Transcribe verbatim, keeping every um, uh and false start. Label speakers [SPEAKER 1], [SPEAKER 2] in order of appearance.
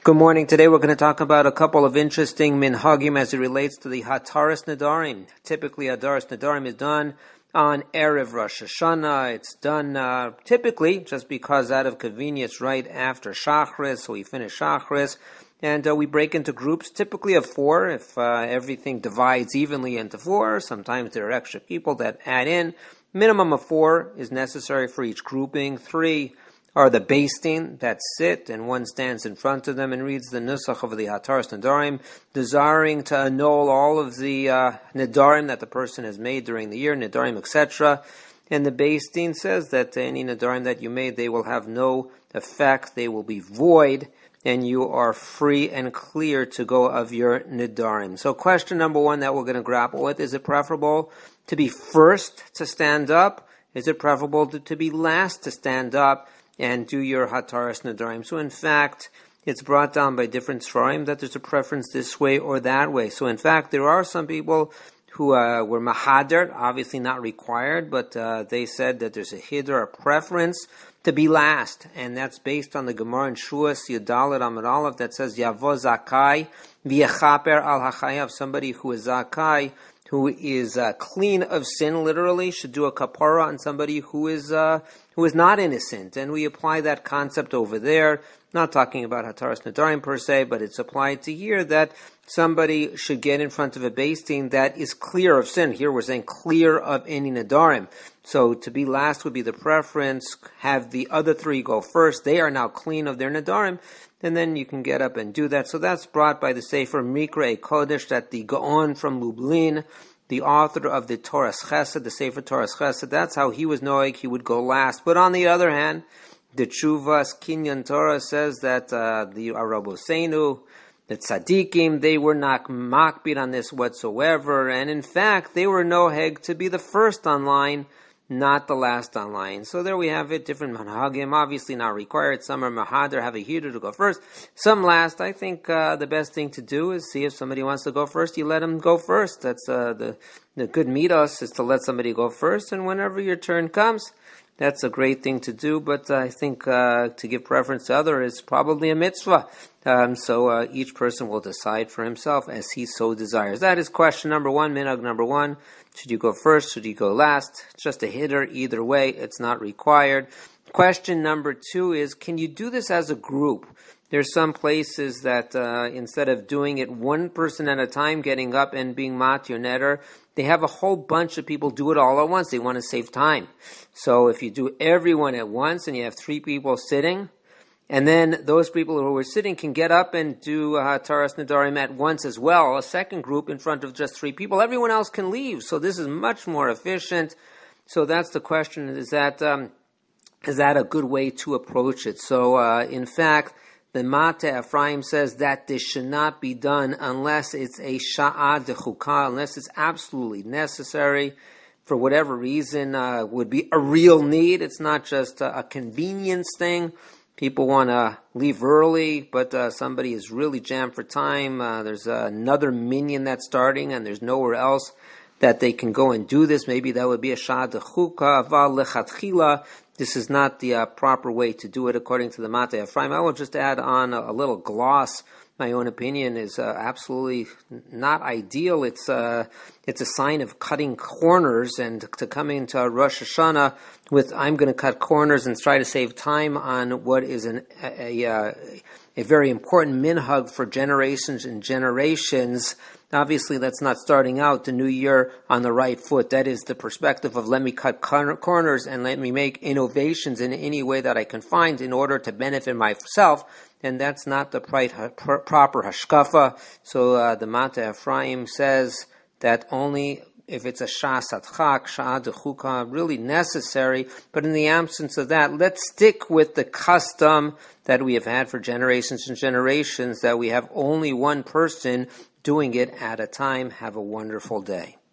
[SPEAKER 1] Good morning. Today we're going to talk about a couple of interesting minhagim as it relates to the Hataras Nedarim. Typically, Hataras Nedarim is done on Erev Rosh Hashanah. It's done uh, typically just because out of convenience right after Shachris, so we finish Shachris. And uh, we break into groups, typically of four, if uh, everything divides evenly into four. Sometimes there are extra people that add in. Minimum of four is necessary for each grouping. Three are the basting that sit, and one stands in front of them and reads the nusach of the Hataras Nedarim, desiring to annul all of the uh, Nedarim that the person has made during the year, Nedarim, et cetera. And the basting says that any Nedarim that you made, they will have no effect, they will be void, and you are free and clear to go of your Nedarim. So question number one that we're going to grapple with, is it preferable to be first to stand up? Is it preferable to, to be last to stand up and do your Hataras Nedarim? So in fact, it's brought down by different Sfarim that there's a preference this way or that way. So in fact, there are some people who uh, were Mahader, obviously not required, but uh, they said that there's a hiddur, a preference to be last. And that's based on the Gemara in Shuas Yudalet Amud Aleph that says, Yavo Zakai v'yechaper al hachayav. Somebody who is Zakai, who is uh, clean of sin, literally, should do a kapara on somebody who is uh, who is not innocent. And we apply that concept over there, not talking about Hataras Nedarim per se, but it's applied to here that somebody should get in front of a basting that is clear of sin. Here we're saying clear of any Nedarim. So to be last would be the preference. Have the other three go first. They are now clean of their Nedarim. And then you can get up and do that. So that's brought by the Sefer Mikra Kodesh, that the Gaon from Lublin, the author of the Toras Chesed, the Sefer Toras Chesed, that's how he was knowing he would go last. But on the other hand, the Tshuvas Kinyan Torah says that uh, the Araboseinu, the Tzadikim, they were not makbid on this whatsoever. And in fact, they were noheg to be the first online, not the last online. So there we have it, different manhagim, obviously not required. Some are mahader, have a hiddur to go first. Some last. I think uh, the best thing to do is see if somebody wants to go first, you let them go first. That's uh, the, the good mitos is to let somebody go first, and whenever your turn comes, that's a great thing to do, but uh, I think uh, to give preference to other is probably a mitzvah. Um, so uh, each person will decide for himself as he so desires. That is question number one, minhag number one. Should you go first? Should you go last? It's just a hiddur. Either way, it's not required. Question number two is, can you do this as a group? There's some places that uh, instead of doing it one person at a time, getting up and being matir neder, they have a whole bunch of people do it all at once. They want to save time. So if you do everyone at once and you have three people sitting, and then those people who are sitting can get up and do uh, Hataras Nedarim at once as well, a second group in front of just three people. Everyone else can leave. So this is much more efficient. So that's the question. Is that um, is that a good way to approach it? So uh, in fact, the Mata Ephraim says that this should not be done unless it's a sha'ah dechukah, unless it's absolutely necessary for whatever reason, uh, would be a real need. It's not just a, a convenience thing. People want to leave early, but uh, somebody is really jammed for time. Uh, there's uh, another minyan that's starting, and there's nowhere else that they can go and do this. Maybe that would be a sha'ah dechukah, aval lechatchila. This is not the uh, proper way to do it according to the Mata Ephraim. I will just add on a, a little gloss. My own opinion is uh, absolutely not ideal. It's uh, it's a sign of cutting corners, and to come into Rosh Hashanah with I'm going to cut corners and try to save time on what is an, a, a, a very important minhag for generations and generations. Obviously, that's not starting out the new year on the right foot. That is the perspective of let me cut corners and let me make innovations in any way that I can find in order to benefit myself. And that's not the proper hashkafa. So uh, the Mata Ephraim says that only if it's a sha'as adchak, sha'ah dechukah, really necessary. But in the absence of that, let's stick with the custom that we have had for generations and generations, that we have only one person doing it at a time. Have a wonderful day.